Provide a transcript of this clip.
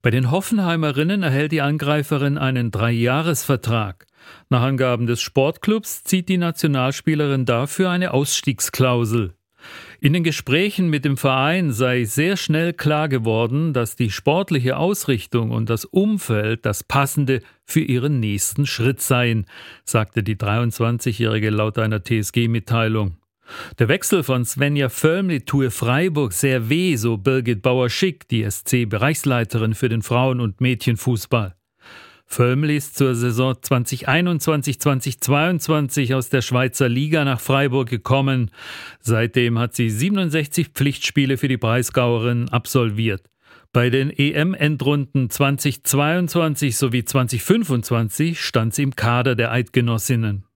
Bei den Hoffenheimerinnen erhält die Angreiferin einen 3-Jahres-Vertrag. Nach Angaben des Sportclubs zieht die Nationalspielerin dafür eine Ausstiegsklausel. In den Gesprächen mit dem Verein sei sehr schnell klar geworden, dass die sportliche Ausrichtung und das Umfeld das Passende für ihren nächsten Schritt seien, sagte die 23-Jährige laut einer TSG-Mitteilung. Der Wechsel von Svenja Völmli tue Freiburg sehr weh, so Birgit Bauer-Schick, die SC-Bereichsleiterin für den Frauen- und Mädchenfußball. Völmli ist zur Saison 2021/2022 aus der Schweizer Liga nach Freiburg gekommen. Seitdem hat sie 67 Pflichtspiele für die Breisgauerin absolviert. Bei den EM-Endrunden 2022 sowie 2025 stand sie im Kader der Eidgenossinnen.